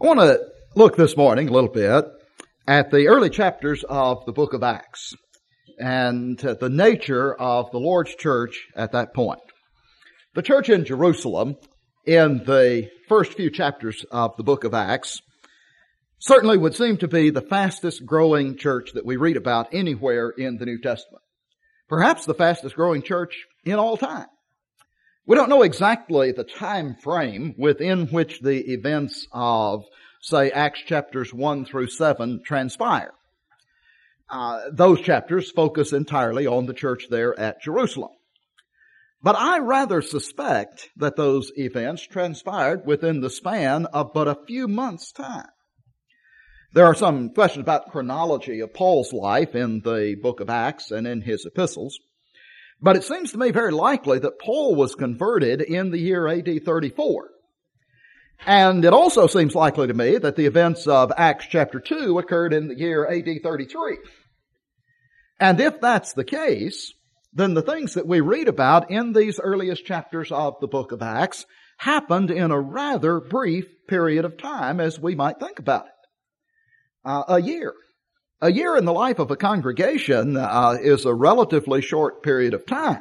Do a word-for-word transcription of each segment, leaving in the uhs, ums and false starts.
I want to look this morning a little bit at the early chapters of the book of Acts and the nature of the Lord's church at that point. The church in Jerusalem, in the first few chapters of the book of Acts, certainly would seem to be the fastest growing church that we read about anywhere in the New Testament. Perhaps the fastest growing church in all time. We don't know exactly the time frame within which the events of, say, Acts chapters one through seven transpire. Uh, those chapters focus entirely on the church there at Jerusalem. But I rather suspect that those events transpired within the span of but a few months' time. There are some questions about the chronology of Paul's life in the book of Acts and in his epistles. But it seems to me very likely that Paul was converted in the year A D thirty-four. And it also seems likely to me that the events of Acts chapter two occurred in the year A D thirty-three. And if that's the case, then the things that we read about in these earliest chapters of the book of Acts happened in a rather brief period of time, as we might think about it. Uh, a year. A year in the life of a congregation uh, is a relatively short period of time.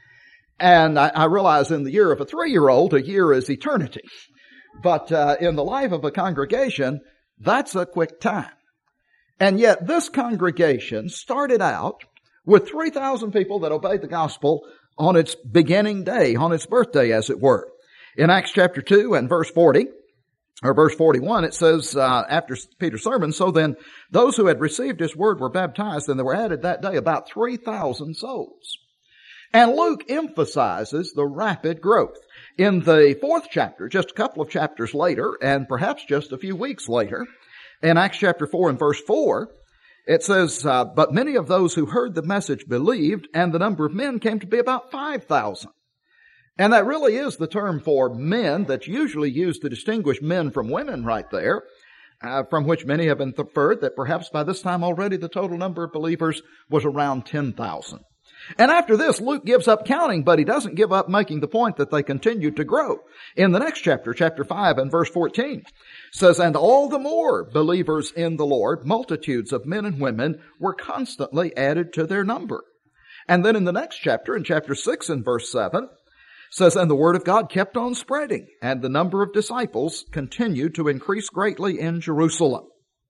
And I, I realize in the year of a three-year-old, a year is eternity. But uh, in the life of a congregation, that's a quick time. And yet this congregation started out with three thousand people that obeyed the gospel on its beginning day, on its birthday, as it were. In Acts chapter two and verse forty, or verse forty-one, it says, uh, after Peter's sermon, so then those who had received his word were baptized, and there were added that day about three thousand souls. And Luke emphasizes the rapid growth. In the fourth chapter, just a couple of chapters later, and perhaps just a few weeks later, in Acts chapter four and verse four, it says, uh, but many of those who heard the message believed, and the number of men came to be about five thousand. And that really is the term for men that's usually used to distinguish men from women right there, uh, from which many have inferred that perhaps by this time already the total number of believers was around ten thousand. And after this, Luke gives up counting, but he doesn't give up making the point that they continued to grow. In the next chapter, chapter five and verse fourteen, says, and all the more believers in the Lord, multitudes of men and women, were constantly added to their number. And then in the next chapter, in chapter six and verse seven, says, and the word of God kept on spreading, and the number of disciples continued to increase greatly in Jerusalem.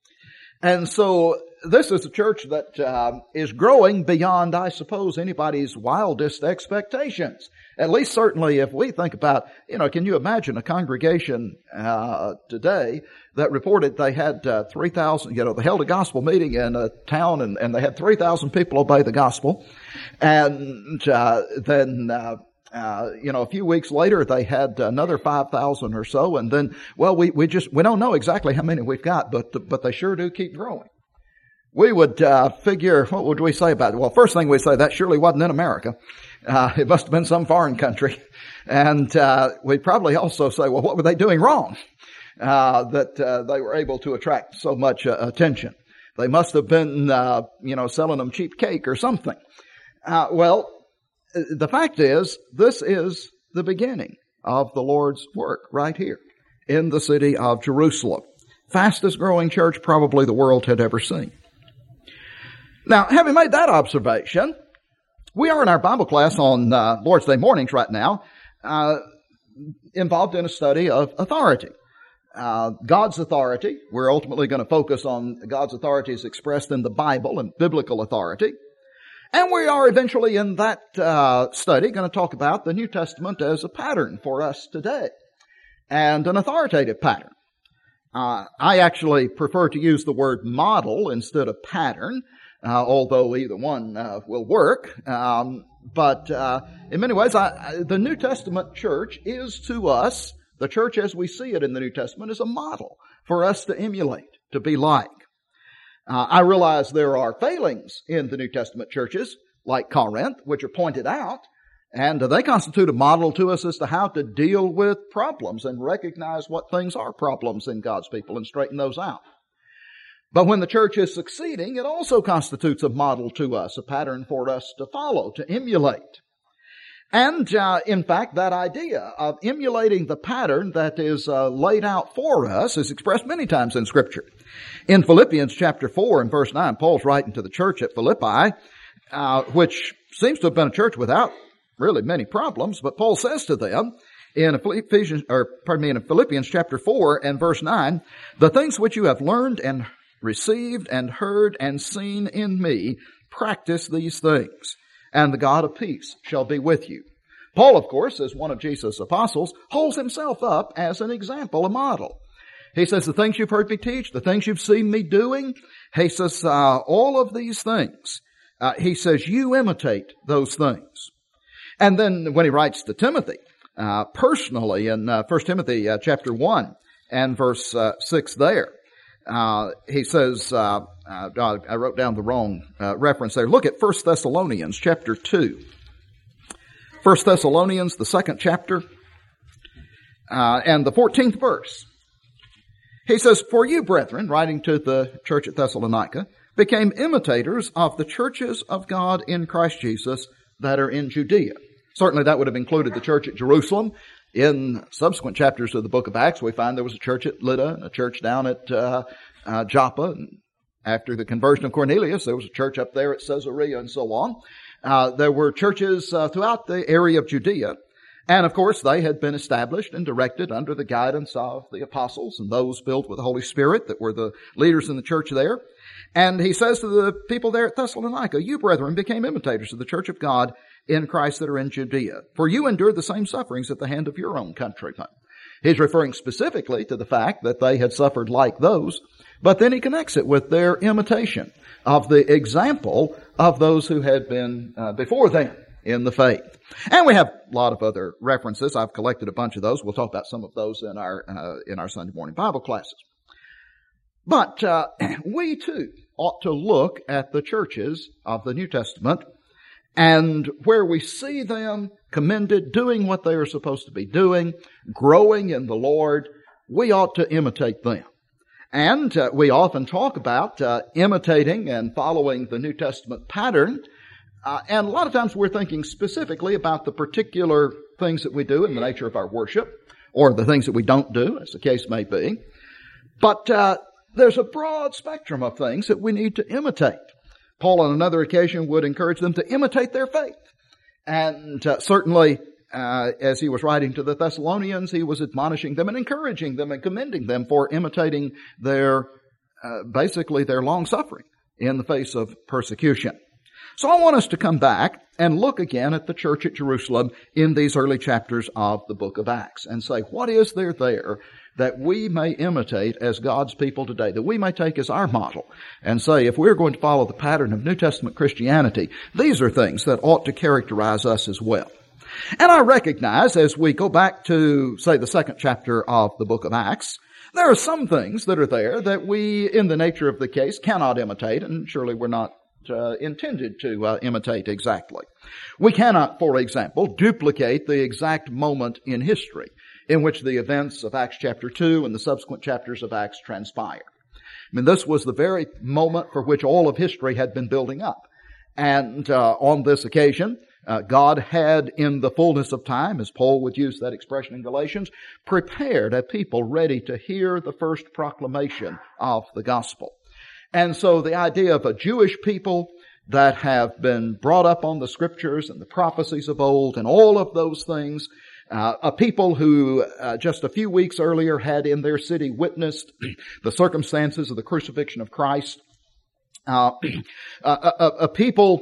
And so this is a church that uh, is growing beyond, I suppose, anybody's wildest expectations. At least certainly if we think about, you know, can you imagine a congregation uh, today that reported they had uh, three thousand, you know, they held a gospel meeting in a town and, and they had three thousand people obey the gospel. And uh, then... Uh, Uh, you know, a few weeks later, they had another five thousand or so. And then, well, we, we just, we don't know exactly how many we've got, but, but they sure do keep growing. We would, uh, figure, what would we say about it? Well, first thing we say, that surely wasn't in America. Uh, it must have been some foreign country. And, uh, we'd probably also say, well, what were they doing wrong? Uh, that, uh, they were able to attract so much uh, attention. They must have been, uh, you know, selling them cheap cake or something. Uh, well, the fact is, this is the beginning of the Lord's work right here in the city of Jerusalem. Fastest growing church probably the world had ever seen. Now, having made that observation, we are in our Bible class on uh, Lord's Day mornings right now, uh, involved in a study of authority. Uh, God's authority. We're ultimately going to focus on God's authority as expressed in the Bible and biblical authority. And we are eventually in that uh, study going to talk about the New Testament as a pattern for us today, and an authoritative pattern. Uh, I actually prefer to use the word model instead of pattern, uh, although either one uh, will work. Um, but uh, in many ways, I, I, the New Testament church is to us, the church as we see it in the New Testament, is a model for us to emulate, to be like. Uh, I realize there are failings in the New Testament churches, like Corinth, which are pointed out, and they constitute a model to us as to how to deal with problems and recognize what things are problems in God's people and straighten those out. But when the church is succeeding, it also constitutes a model to us, a pattern for us to follow, to emulate. And, uh, in fact, that idea of emulating the pattern that is uh, laid out for us is expressed many times in Scripture. In Philippians chapter four and verse nine, Paul's writing to the church at Philippi, uh, which seems to have been a church without really many problems, but Paul says to them in Ephesians, or pardon me, in Philippians chapter four and verse nine, the things which you have learned and received and heard and seen in me, practice these things, and the God of peace shall be with you. Paul, of course, as one of Jesus' apostles, holds himself up as an example, a model. He says, the things you've heard me teach, the things you've seen me doing, he says, uh, all of these things, uh, he says, you imitate those things. And then when he writes to Timothy, uh, personally in uh, First Timothy uh, chapter one and verse uh, six there, uh, he says, uh, uh, I wrote down the wrong uh, reference there. Look at First Thessalonians chapter two. First Thessalonians, the second chapter, uh, and the fourteenth verse. He says, for you, brethren, writing to the church at Thessalonica, became imitators of the churches of God in Christ Jesus that are in Judea. Certainly that would have included the church at Jerusalem. In subsequent chapters of the book of Acts, we find there was a church at Lydda, a church down at uh, uh, Joppa. And after the conversion of Cornelius, there was a church up there at Caesarea and so on. Uh, there were churches uh, throughout the area of Judea. And of course, they had been established and directed under the guidance of the apostles and those filled with the Holy Spirit that were the leaders in the church there. And he says to the people there at Thessalonica, you, brethren, became imitators of the church of God in Christ that are in Judea, for you endured the same sufferings at the hand of your own countrymen. He's referring specifically to the fact that they had suffered like those, but then he connects it with their imitation of the example of those who had been uh, before them in the faith. And we have a lot of other references. I've collected a bunch of those. We'll talk about some of those in our uh, in our Sunday morning Bible classes. But uh, we too ought to look at the churches of the New Testament, and where we see them commended, doing what they are supposed to be doing, growing in the Lord, we ought to imitate them. And uh, we often talk about uh, imitating and following the New Testament pattern. Uh, and a lot of times we're thinking specifically about the particular things that we do in the nature of our worship, or the things that we don't do, as the case may be. But uh, there's a broad spectrum of things that we need to imitate. Paul on another occasion would encourage them to imitate their faith. And uh, certainly, uh, as he was writing to the Thessalonians, he was admonishing them and encouraging them and commending them for imitating their, uh, basically their long suffering in the face of persecution. So I want us to come back and look again at the church at Jerusalem in these early chapters of the book of Acts and say, what is there there that we may imitate as God's people today, that we may take as our model and say, if we're going to follow the pattern of New Testament Christianity, these are things that ought to characterize us as well. And I recognize as we go back to, say, the second chapter of the book of Acts, there are some things that are there that we, in the nature of the case, cannot imitate, and surely we're not Uh, intended to uh, imitate exactly. We cannot, for example, duplicate the exact moment in history in which the events of Acts chapter two and the subsequent chapters of Acts transpire. I mean, this was the very moment for which all of history had been building up. And uh, on this occasion, uh, God had, in the fullness of time, as Paul would use that expression in Galatians, prepared a people ready to hear the first proclamation of the gospel. And so the idea of a Jewish people that have been brought up on the scriptures and the prophecies of old and all of those things, uh, a people who uh, just a few weeks earlier had in their city witnessed the circumstances of the crucifixion of Christ, uh, a, a, a people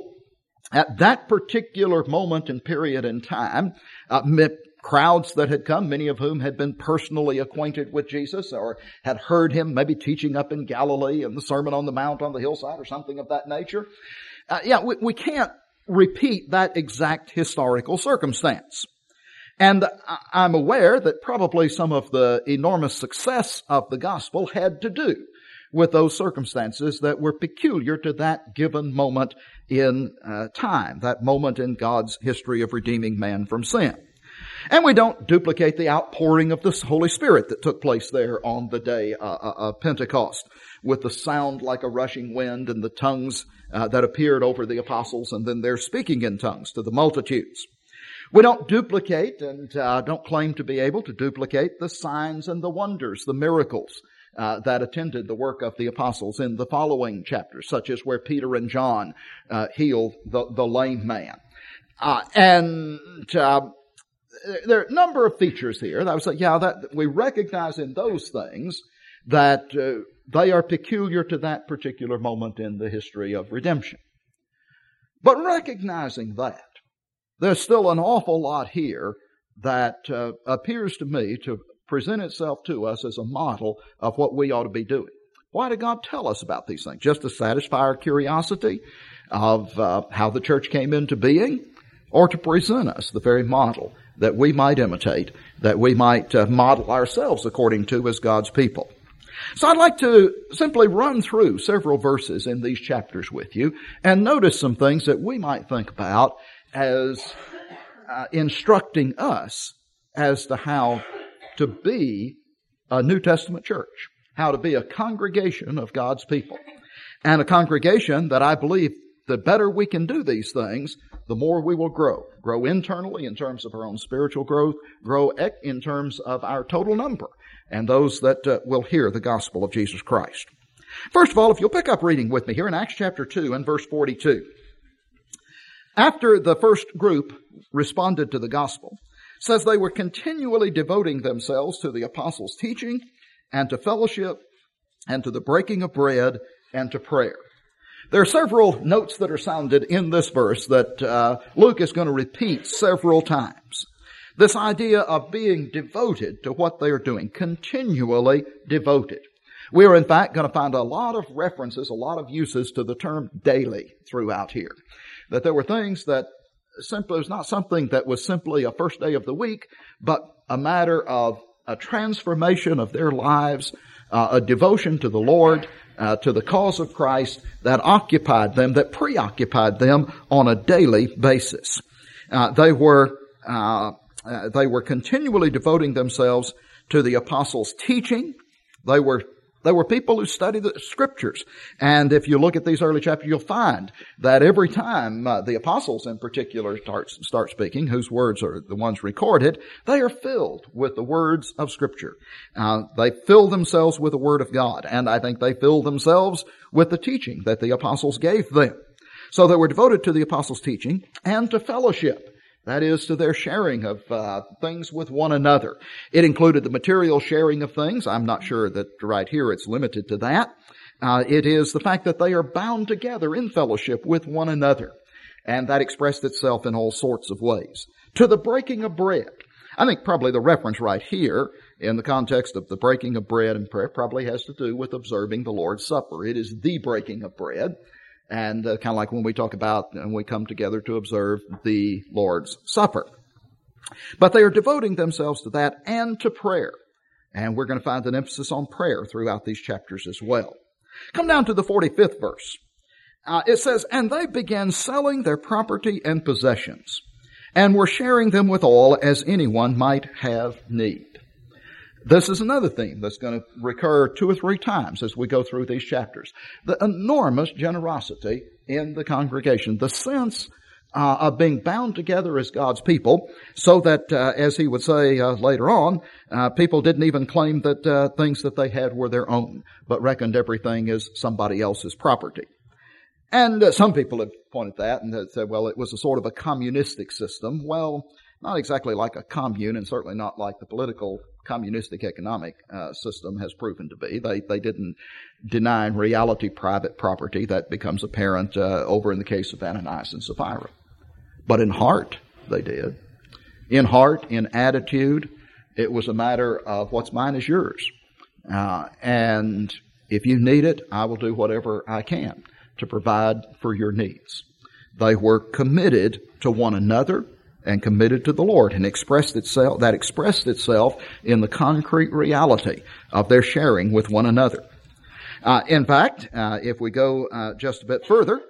at that particular moment and period in time, uh, crowds that had come, many of whom had been personally acquainted with Jesus or had heard him maybe teaching up in Galilee and the Sermon on the Mount on the hillside or something of that nature. Uh, yeah, we, we can't repeat that exact historical circumstance. And I'm aware that probably some of the enormous success of the gospel had to do with those circumstances that were peculiar to that given moment in uh, time, that moment in God's history of redeeming man from sin. And we don't duplicate the outpouring of the Holy Spirit that took place there on the day uh, of Pentecost, with the sound like a rushing wind and the tongues uh, that appeared over the apostles, and then they're speaking in tongues to the multitudes. We don't duplicate and uh, don't claim to be able to duplicate the signs and the wonders, the miracles uh, that attended the work of the apostles in the following chapters, such as where Peter and John uh, healed the, the lame man. Uh, and uh, there are a number of features here that I would say, yeah, that we recognize in those things that uh, they are peculiar to that particular moment in the history of redemption. But recognizing that, there's still an awful lot here that uh, appears to me to present itself to us as a model of what we ought to be doing. Why did God tell us about these things? Just to satisfy our curiosity of uh, how the church came into being, or to present us the very model that we might imitate, that we might uh, model ourselves according to as God's people? So I'd like to simply run through several verses in these chapters with you and notice some things that we might think about as uh, instructing us as to how to be a New Testament church, how to be a congregation of God's people, and a congregation that I believe the better we can do these things, the more we will grow. Grow internally in terms of our own spiritual growth, grow in terms of our total number, and those that uh, will hear the gospel of Jesus Christ. First of all, if you'll pick up reading with me here in Acts chapter two and verse forty-two. After the first group responded to the gospel, it says they were continually devoting themselves to the apostles' teaching and to fellowship and to the breaking of bread and to prayer. There are several notes that are sounded in this verse that uh, Luke is going to repeat several times. This idea of being devoted to what they are doing, continually devoted. We are in fact going to find a lot of references, a lot of uses to the term daily throughout here. That there were things that simply was not something that was simply a first day of the week, but a matter of a transformation of their lives, uh, a devotion to the Lord, uh, to the cause of Christ that occupied them, that preoccupied them on a daily basis. Uh, they were uh, uh, they were continually devoting themselves to the apostles' teaching. They were They were people who studied the Scriptures. And if you look at these early chapters, you'll find that every time uh, the apostles in particular start, start speaking, whose words are the ones recorded, they are filled with the words of Scripture. Uh, they fill themselves with the Word of God. And I think they fill themselves with the teaching that the apostles gave them. So they were devoted to the apostles' teaching and to fellowship. That is, to their sharing of uh, things with one another. It included the material sharing of things. I'm not sure that right here it's limited to that. Uh, it is the fact that they are bound together in fellowship with one another. And that expressed itself in all sorts of ways. To the breaking of bread. I think probably the reference right here in the context of the breaking of bread and prayer probably has to do with observing the Lord's Supper. It is the breaking of bread. And uh, kind of like when we talk about and we come together to observe the Lord's Supper. But they are devoting themselves to that and to prayer. And we're going to find an emphasis on prayer throughout these chapters as well. Come down to the forty-fifth verse. Uh, it says, and they began selling their property and possessions, and were sharing them with all as anyone might have need. This is another theme that's going to recur two or three times as we go through these chapters. The enormous generosity in the congregation, the sense uh, of being bound together as God's people, so that, uh, as he would say uh, later on, uh, people didn't even claim that uh, things that they had were their own, but reckoned everything as somebody else's property. And uh, some people have pointed that and said, well, it was a sort of a communistic system. Well, not exactly like a commune, and certainly not like the political communistic economic uh, system has proven to be. They they didn't deny in reality private property. That becomes apparent uh, over in the case of Ananias and Sapphira. But in heart, they did. In heart, in attitude, it was a matter of what's mine is yours. Uh, and if you need it, I will do whatever I can to provide for your needs. They were committed to one another and committed to the Lord, and expressed itself, that expressed itself in the concrete reality of their sharing with one another. Uh, in fact, uh, if we go uh, just a bit further,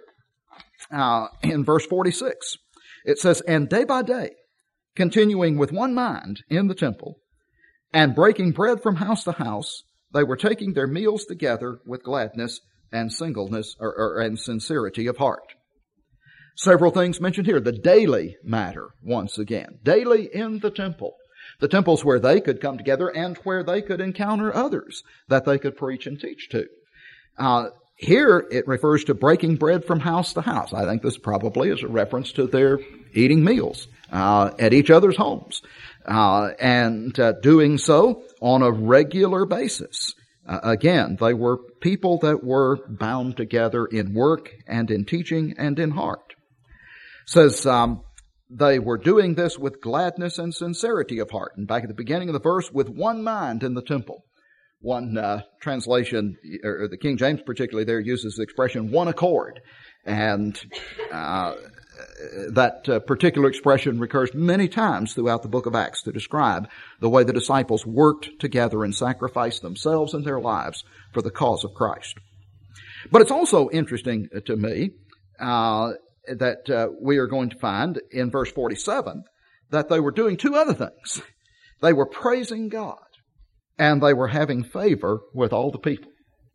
uh, in verse forty-six, it says, and day by day, continuing with one mind in the temple, and breaking bread from house to house, they were taking their meals together with gladness and singleness or, or and sincerity of heart. Several things mentioned here. The daily matter, once again. Daily in the temple. The temple's where they could come together and where they could encounter others that they could preach and teach to. Uh, here it refers to breaking bread from house to house. I think this probably is a reference to their eating meals uh, at each other's homes. Uh, and uh, doing so on a regular basis. Uh, again, they were people that were bound together in work and in teaching and in heart. It says um, they were doing this with gladness and sincerity of heart. And back at the beginning of the verse, with one mind in the temple. One uh, translation, or the King James particularly there, uses the expression one accord. And uh, that uh, particular expression recurs many times throughout the book of Acts to describe the way the disciples worked together and sacrificed themselves and their lives for the cause of Christ. But it's also interesting to me uh, that uh, we are going to find in verse forty-seven that they were doing two other things. They were praising God and they were having favor with all the people.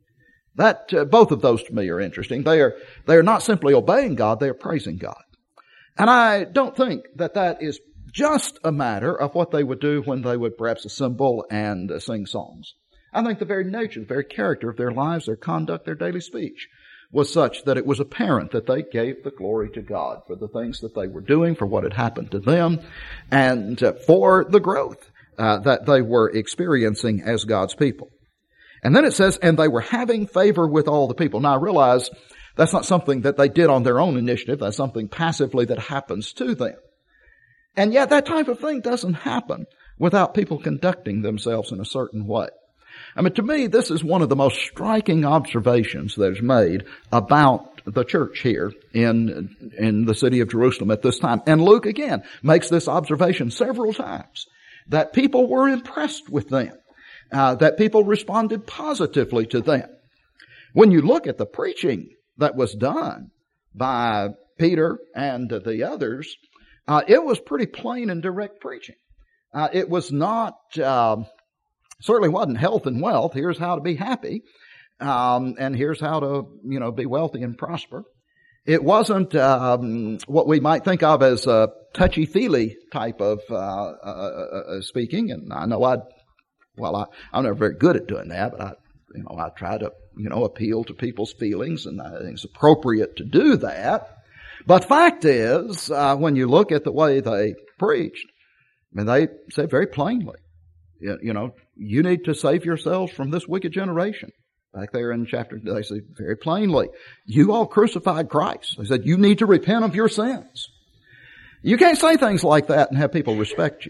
That uh, both of those to me are interesting. They are they are not simply obeying God, they are praising God. And I don't think that that is just a matter of what they would do when they would perhaps assemble and uh, sing songs. I think the very nature, the very character of their lives, their conduct, their daily speech was such that it was apparent that they gave the glory to God for the things that they were doing, for what had happened to them, and uh, for the growth uh, that they were experiencing as God's people. And then it says, and they were having favor with all the people. Now I realize that's not something that they did on their own initiative. That's something passively that happens to them. And yet that type of thing doesn't happen without people conducting themselves in a certain way. I mean, to me, this is one of the most striking observations that is made about the church here in, in the city of Jerusalem at this time. And Luke, again, makes this observation several times, that people were impressed with them, uh, that people responded positively to them. When you look at the preaching that was done by Peter and the others, uh, it was pretty plain and direct preaching. Uh, it was not... Uh, Certainly wasn't health and wealth. Here's how to be happy, um, and here's how to, you know, be wealthy and prosper. It wasn't um, what we might think of as a touchy-feely type of uh, uh, uh, speaking. And I know I, well, I, I'm never very good at doing that, but I, you know, I try to, you know, appeal to people's feelings, and I think it's appropriate to do that. But fact is, uh, when you look at the way they preached, I mean, they said very plainly, you know, you need to save yourselves from this wicked generation. Back there in chapter, they say very plainly, you all crucified Christ. They said, you need to repent of your sins. You can't say things like that and have people respect you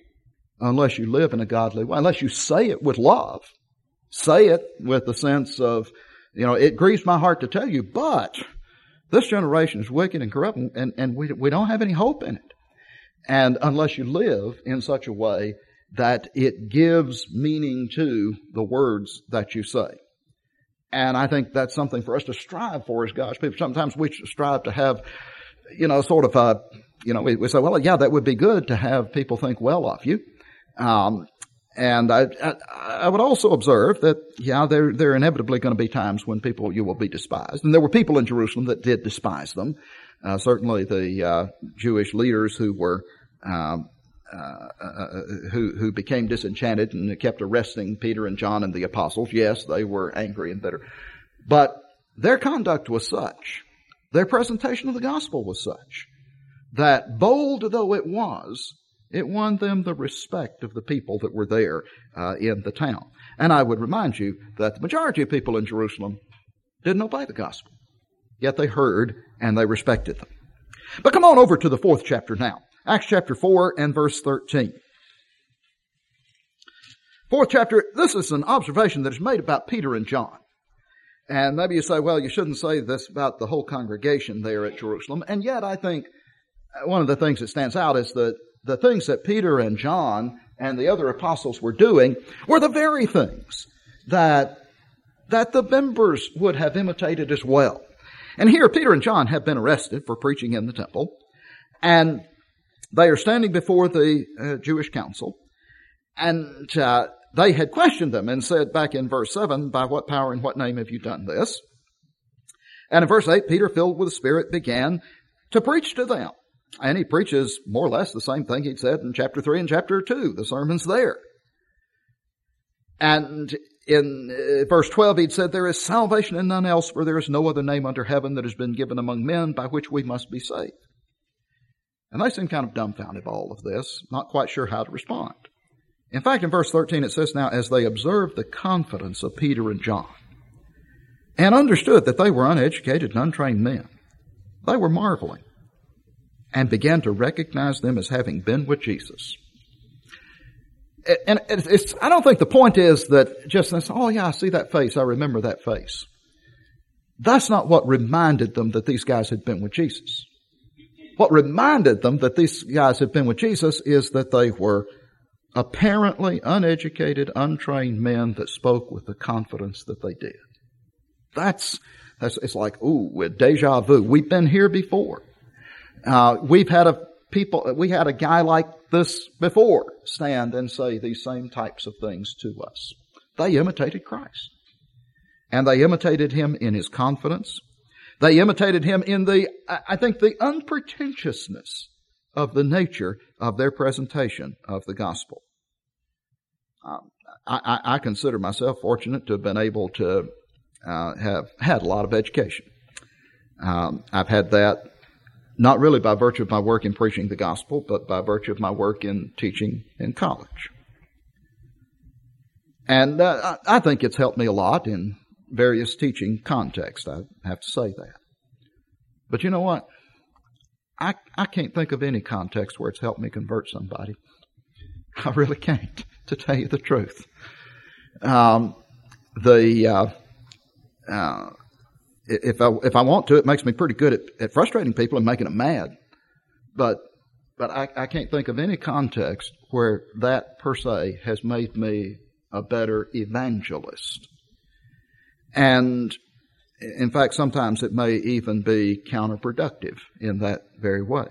unless you live in a godly way, unless you say it with love. Say it with the sense of, you know, it grieves my heart to tell you, but this generation is wicked and corrupt, and, and we, we don't have any hope in it. And unless you live in such a way that it gives meaning to the words that you say. And I think that's something for us to strive for as God's people. Sometimes we strive to have, you know, sort of a, you know, we, we say, well, yeah, that would be good to have people think well of you. Um, and I, I, I would also observe that, yeah, there, there are inevitably going to be times when people, you will be despised. And there were people in Jerusalem that did despise them. Uh, certainly the, uh, Jewish leaders who were, um, Uh, uh, who who became disenchanted and kept arresting Peter and John and the apostles. Yes, they were angry and bitter. But their conduct was such, their presentation of the gospel was such, that bold though it was, it won them the respect of the people that were there uh, in the town. And I would remind you that the majority of people in Jerusalem didn't obey the gospel. Yet they heard and they respected them. But come on over to the fourth chapter now. Acts chapter four and verse thirteen. Fourth chapter, this is an observation that is made about Peter and John. And maybe you say, well, you shouldn't say this about the whole congregation there at Jerusalem. And yet I think one of the things that stands out is that the things that Peter and John and the other apostles were doing were the very things that, that the members would have imitated as well. And here Peter and John have been arrested for preaching in the temple. And they are standing before the uh, Jewish council, and uh, they had questioned them and said back in verse seven, by what power and what name have you done this? And in verse eight, Peter, filled with the Spirit, began to preach to them. And he preaches more or less the same thing he'd said in chapter three and chapter two, the sermon's there. And in uh, verse twelve, he'd said, there is salvation in none else, for there is no other name under heaven that has been given among men by which we must be saved. And they seem kind of dumbfounded by all of this, not quite sure how to respond. In fact, in verse thirteen, it says, now, as they observed the confidence of Peter and John, and understood that they were uneducated and untrained men, they were marveling, and began to recognize them as having been with Jesus. And it's, I don't think the point is that just this, oh yeah, I see that face, I remember that face. That's not what reminded them that these guys had been with Jesus. What reminded them that these guys had been with Jesus is that they were apparently uneducated, untrained men that spoke with the confidence that they did. That's, that's it's like, ooh, with deja vu. We've been here before. Uh, we've had a people, we had a guy like this before stand and say these same types of things to us. They imitated Christ. And they imitated him in his confidence. They imitated him in the, I think, the unpretentiousness of the nature of their presentation of the gospel. Um, I, I consider myself fortunate to have been able to uh, have had a lot of education. Um, I've had that not really by virtue of my work in preaching the gospel, but by virtue of my work in teaching in college. And uh, I think it's helped me a lot in various teaching contexts. I have to say that. But you know what? I, I can't think of any context where it's helped me convert somebody. I really can't, to tell you the truth. Um, the uh, uh, if I if I want to, it makes me pretty good at, at frustrating people and making them mad. But but I, I can't think of any context where that per se has made me a better evangelist. And in fact, sometimes it may even be counterproductive in that very way.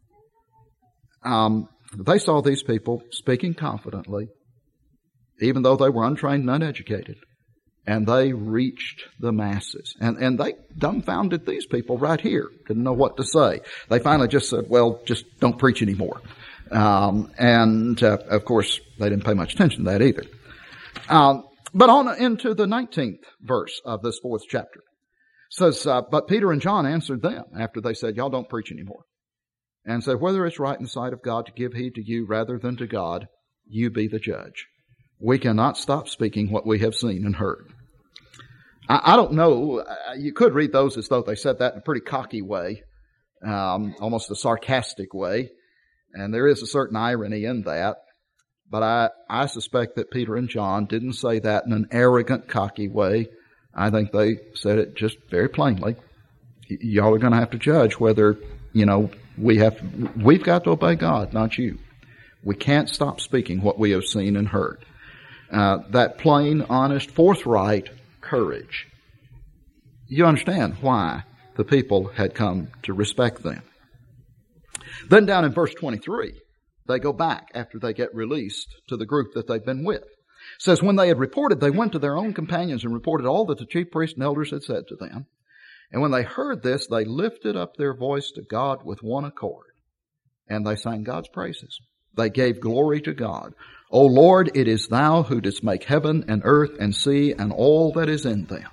Um, they saw these people speaking confidently, even though they were untrained and uneducated, and they reached the masses. And, and they dumbfounded these people right here. Didn't know what to say. They finally just said, well, just don't preach anymore. Um, and, uh, of course, they didn't pay much attention to that either. Um, but on into the nineteenth verse of this fourth chapter. It says, uh, but Peter and John answered them after they said, y'all don't preach anymore. And said, whether it's right in the sight of God to give heed to you rather than to God, you be the judge. We cannot stop speaking what we have seen and heard. I, I don't know. You could read those as though they said that in a pretty cocky way, um, almost a sarcastic way. And there is a certain irony in that. But I, I suspect that Peter and John didn't say that in an arrogant, cocky way. I think they said it just very plainly. Y- y'all are going to have to judge whether, you know, we have, we've got to obey God, not you. We can't stop speaking what we have seen and heard. Uh, that plain, honest, forthright courage. You understand why the people had come to respect them. Then down in verse twenty-three, they go back after they get released to the group that they've been with. It says, when they had reported, they went to their own companions and reported all that the chief priests and elders had said to them. And when they heard this, they lifted up their voice to God with one accord. And they sang God's praises. They gave glory to God. O Lord, it is thou who didst make heaven and earth and sea and all that is in them.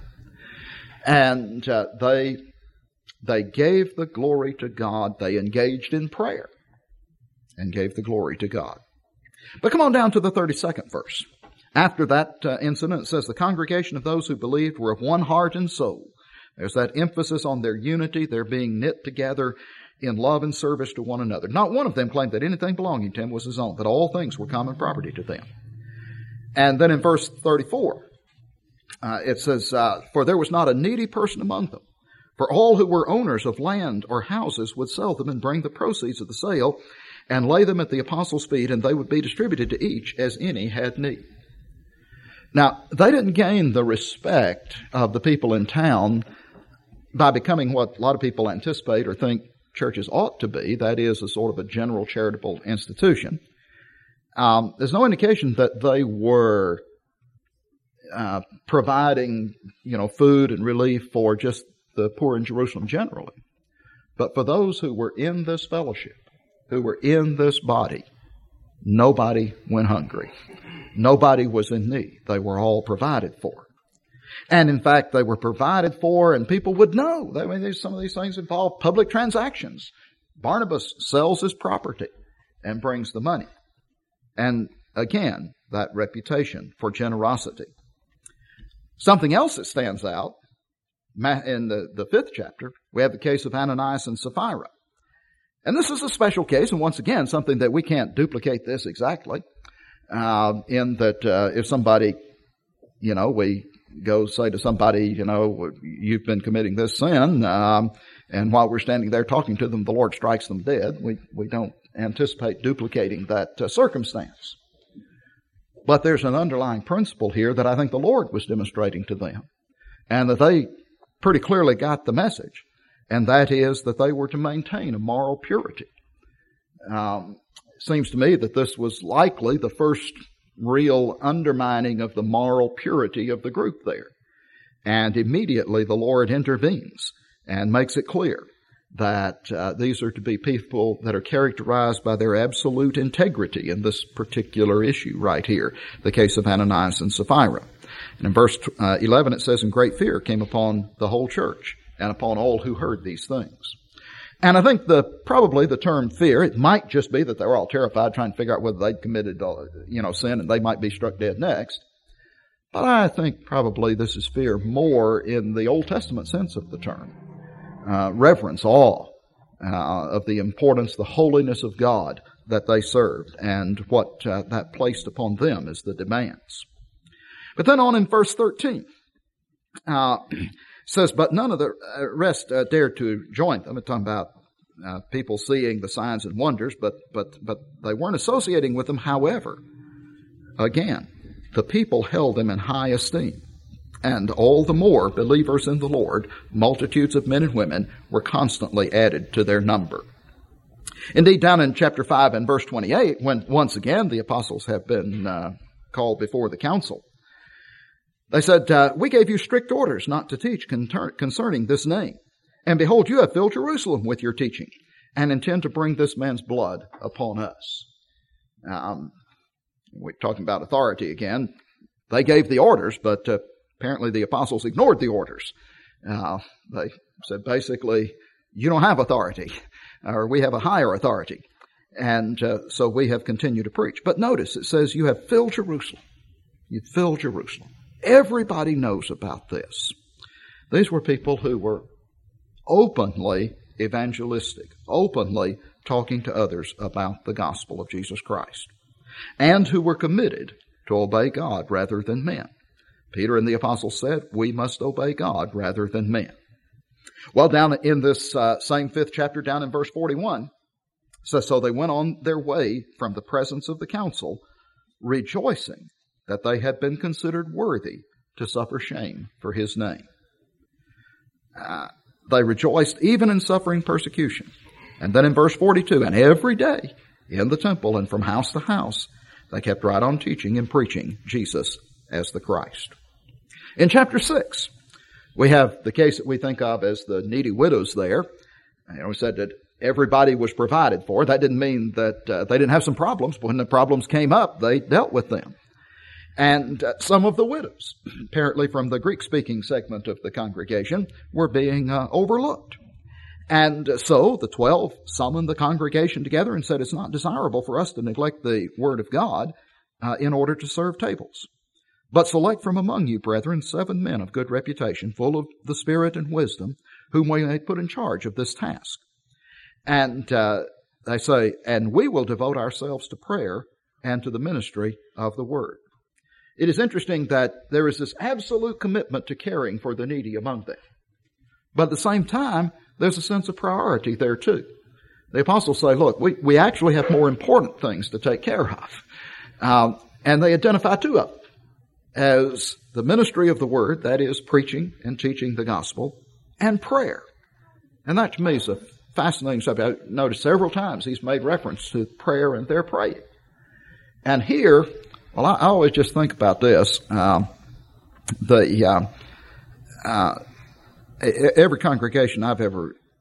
And uh, they, they gave the glory to God. They engaged in prayer and gave the glory to God. But come on down to the thirty-second verse. After that uh, incident, it says, the congregation of those who believed were of one heart and soul. There's that emphasis on their unity, their being knit together in love and service to one another. Not one of them claimed that anything belonging to him was his own, but all things were common property to them. And then in verse thirty-four, uh, it says, uh, for there was not a needy person among them. For all who were owners of land or houses would sell them and bring the proceeds of the sale and lay them at the apostles' feet, and they would be distributed to each as any had need. Now, they didn't gain the respect of the people in town by becoming what a lot of people anticipate or think churches ought to be, that is, a sort of a general charitable institution. Um, there's no indication that they were uh, providing, you know, food and relief for just the poor in Jerusalem generally. But for those who were in this fellowship, who were in this body, nobody went hungry. Nobody was in need. They were all provided for. And in fact, they were provided for, and people would know. I mean, some of these things involve public transactions. Barnabas sells his property and brings the money. And again, that reputation for generosity. Something else that stands out in the, the fifth chapter, we have the case of Ananias and Sapphira. And this is a special case, and once again, something that we can't duplicate this exactly, uh, in that uh, if somebody, you know, we go say to somebody, you know, you've been committing this sin, um, and while we're standing there talking to them, the Lord strikes them dead. We, we don't anticipate duplicating that uh, circumstance. But there's an underlying principle here that I think the Lord was demonstrating to them, and that they pretty clearly got the message, and that is that they were to maintain a moral purity. Um, it seems to me that this was likely the first real undermining of the moral purity of the group there. And immediately the Lord intervenes and makes it clear that uh, these are to be people that are characterized by their absolute integrity in this particular issue right here, the case of Ananias and Sapphira. And in verse uh, eleven it says, "And great fear came upon the whole church and upon all who heard these things." And I think the probably the term fear, it might just be that they were all terrified trying to figure out whether they'd committed uh, you know, sin and they might be struck dead next. But I think probably this is fear more in the Old Testament sense of the term. Uh, reverence, awe uh, of the importance, the holiness of God that they served, and what uh, that placed upon them as the demands. But then on in verse thirteen, uh, says, "But none of the rest uh, dared to join them." I'm talking about uh, people seeing the signs and wonders, but but but they weren't associating with them. However, again, the people held them in high esteem. And all the more believers in the Lord, multitudes of men and women, were constantly added to their number. Indeed, down in chapter five and verse twenty-eight, when once again the apostles have been uh, called before the council, they said, uh, "We gave you strict orders not to teach con- concerning this name. And behold, you have filled Jerusalem with your teaching, and intend to bring this man's blood upon us." Um, we're talking about authority again. They gave the orders, but uh, apparently the apostles ignored the orders. Uh, they said basically, you don't have authority, or we have a higher authority. And uh, so we have continued to preach. But notice, it says you have filled Jerusalem. You've filled Jerusalem. Everybody knows about this. These were people who were openly evangelistic, openly talking to others about the gospel of Jesus Christ, and who were committed to obey God rather than men. Peter and the apostles said, we must obey God rather than men. Well, down in this uh, same fifth chapter, down in verse forty-one, says, "So they went on their way from the presence of the council, rejoicing that they had been considered worthy to suffer shame for his name." Uh, they rejoiced even in suffering persecution. And then in verse forty-two, "And every day in the temple and from house to house, they kept right on teaching and preaching Jesus as the Christ." In chapter six, we have the case that we think of as the needy widows there. And we said that everybody was provided for. That didn't mean that uh, they didn't have some problems. When the problems came up, they dealt with them. And uh, some of the widows, apparently from the Greek-speaking segment of the congregation, were being uh, overlooked. And uh, so the twelve summoned the congregation together and said, it's not desirable for us to neglect the Word of God uh, in order to serve tables. But select from among you, brethren, seven men of good reputation, full of the Spirit and wisdom, whom we may put in charge of this task. And uh, they say, and we will devote ourselves to prayer and to the ministry of the Word. It is interesting that there is this absolute commitment to caring for the needy among them. But at the same time, there's a sense of priority there too. The apostles say, look, we, we actually have more important things to take care of. Um, and they identify two of them as the ministry of the Word, that is, preaching and teaching the gospel, and prayer. And that to me is a fascinating subject. I noticed several times he's made reference to prayer and their praying. And here, well, I, I always just think about this. Um, the uh, uh, every congregation I've ever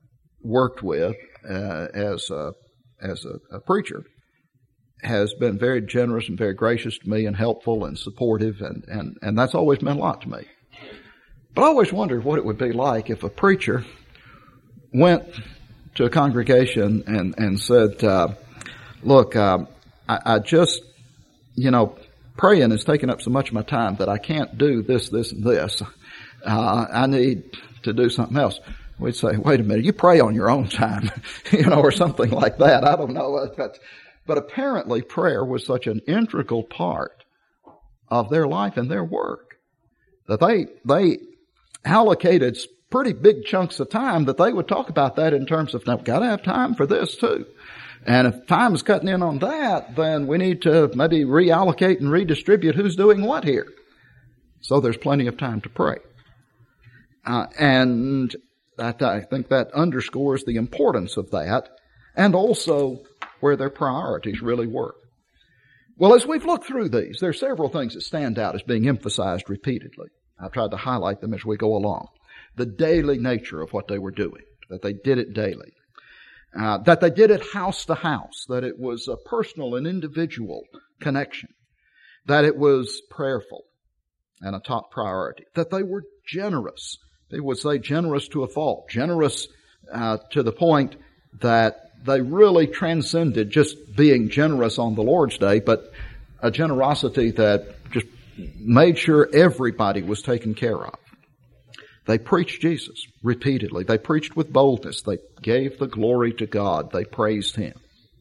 worked with uh, as a, as a, a preacher has been very generous and very gracious to me and helpful and supportive, and, and, and that's always meant a lot to me. But I always wondered what it would be like if a preacher went to a congregation and, and said, uh, look, uh, I, I just, you know, praying is taking up so much of my time that I can't do this, this, and this. Uh, I need to do something else. We'd say, wait a minute, you pray on your own time, you know, or something like that. I don't know. But, but apparently prayer was such an integral part of their life and their work that they, they allocated pretty big chunks of time that they would talk about that in terms of, now, we've got to have time for this too. And if time is cutting in on that, then we need to maybe reallocate and redistribute who's doing what here. So there's plenty of time to pray. Uh, and I, I think that underscores the importance of that, and also where their priorities really were. Well, as we've looked through these, there are several things that stand out as being emphasized repeatedly. I've tried to highlight them as we go along. The daily nature of what they were doing, that they did it daily. Uh, that they did it house to house, that it was a personal and individual connection, that it was prayerful and a top priority, that they were generous. They would say generous to a fault, generous uh, to the point that they really transcended just being generous on the Lord's Day, but a generosity that just made sure everybody was taken care of. They preached Jesus repeatedly. They preached with boldness. They gave the glory to God. They praised Him.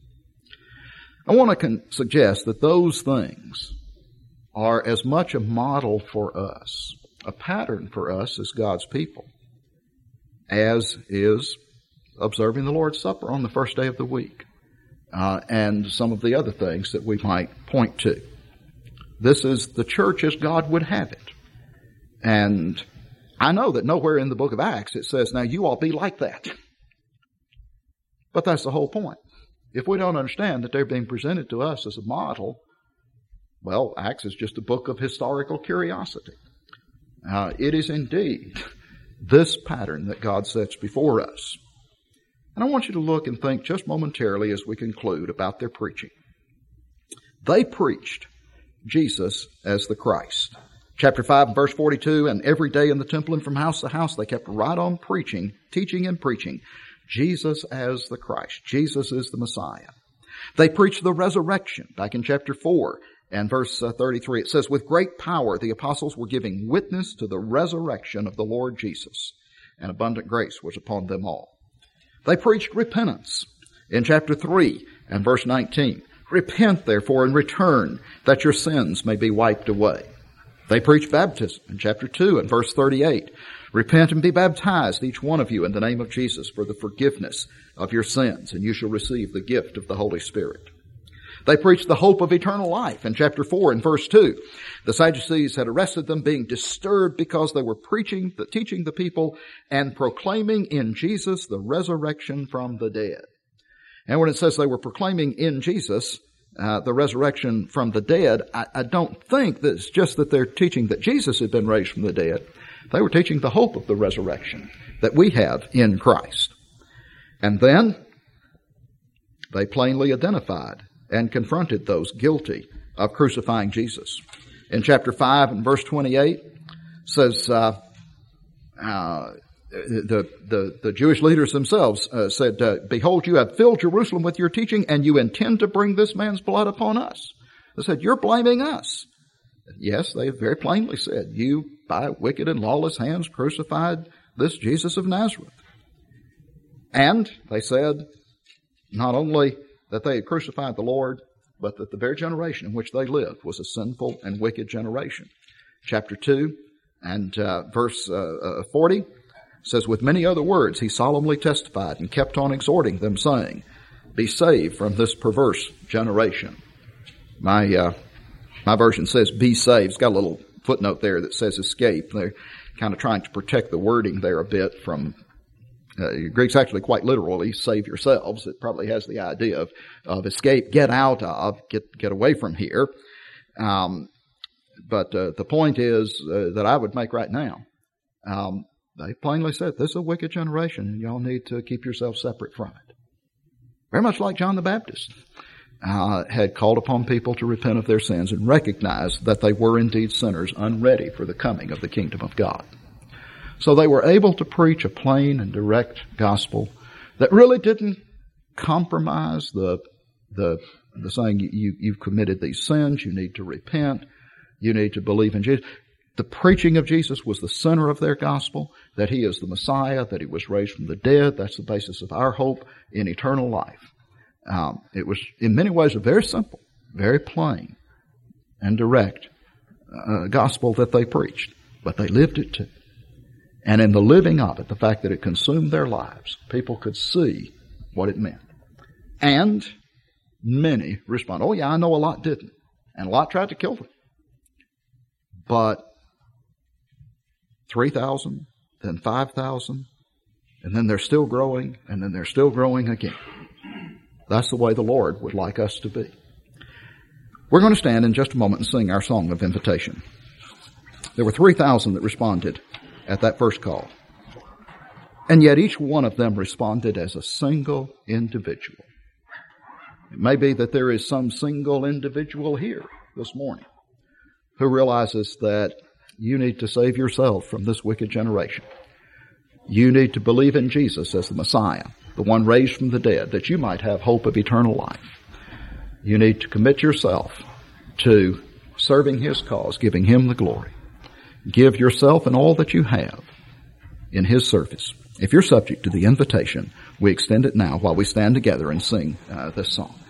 I want to con- suggest that those things are as much a model for us, a pattern for us as God's people, as is observing the Lord's Supper on the first day of the week, uh, and some of the other things that we might point to. This is the church as God would have it. And I know that nowhere in the book of Acts it says, now you all be like that. But that's the whole point. If we don't understand that they're being presented to us as a model, well, Acts is just a book of historical curiosity. Uh, it is indeed this pattern that God sets before us. And I want you to look and think just momentarily as we conclude about their preaching. They preached Jesus as the Christ. Chapter five, verse forty-two, and every day in the temple and from house to house, they kept right on preaching, teaching and preaching, Jesus as the Christ. Jesus is the Messiah. They preached the resurrection. Back in chapter four and verse thirty-three, it says, with great power the apostles were giving witness to the resurrection of the Lord Jesus, and abundant grace was upon them all. They preached repentance. In chapter three and verse nineteen, repent therefore and return, that your sins may be wiped away. They preach baptism in chapter two and verse thirty-eight. Repent and be baptized, each one of you, in the name of Jesus for the forgiveness of your sins, and you shall receive the gift of the Holy Spirit. They preach the hope of eternal life in chapter four and verse two. The Sadducees had arrested them, being disturbed because they were preaching, the, teaching the people and proclaiming in Jesus the resurrection from the dead. And when it says they were proclaiming in Jesus Uh, the resurrection from the dead, I, I don't think that it's just that they're teaching that Jesus had been raised from the dead. They were teaching the hope of the resurrection that we have in Christ. And then they plainly identified and confronted those guilty of crucifying Jesus. In chapter five and verse twenty-eight says, uh, uh, The, the, the Jewish leaders themselves uh, said, uh, behold, you have filled Jerusalem with your teaching, and you intend to bring this man's blood upon us. They said, you're blaming us. Yes, they very plainly said, you, by wicked and lawless hands, crucified this Jesus of Nazareth. And they said, not only that they had crucified the Lord, but that the very generation in which they lived was a sinful and wicked generation. Chapter two and uh, verse uh, uh, forty, says, with many other words, he solemnly testified and kept on exhorting them, saying, be saved from this perverse generation. My uh, my version says, be saved. It's got a little footnote there that says escape. They're kind of trying to protect the wording there a bit from, uh, Greek's actually quite literally, save yourselves. It probably has the idea of, of escape, get out of, get, get away from here. Um, but uh, the point is uh, that I would make right now, um, They plainly said, this is a wicked generation, and y'all need to keep yourselves separate from it. Very much like John the Baptist uh, had called upon people to repent of their sins and recognize that they were indeed sinners, unready for the coming of the kingdom of God. So they were able to preach a plain and direct gospel that really didn't compromise the the the saying, you, you've committed these sins, you need to repent, you need to believe in Jesus. The preaching of Jesus was the center of their gospel, that He is the Messiah, that He was raised from the dead. That's the basis of our hope in eternal life. Um, it was, in many ways, a very simple, very plain and direct uh, gospel that they preached, but they lived it too. And in the living of it, the fact that it consumed their lives, people could see what it meant. And many respond, oh yeah, I know a lot didn't. And a lot tried to kill them. But three thousand, then five thousand, and then they're still growing, and then they're still growing again. That's the way the Lord would like us to be. We're going to stand in just a moment and sing our song of invitation. There were three thousand that responded at that first call. And yet each one of them responded as a single individual. It may be that there is some single individual here this morning who realizes that you need to save yourself from this wicked generation. You need to believe in Jesus as the Messiah, the one raised from the dead, that you might have hope of eternal life. You need to commit yourself to serving His cause, giving Him the glory. Give yourself and all that you have in His service. If you're subject to the invitation, we extend it now while we stand together and sing uh, this song.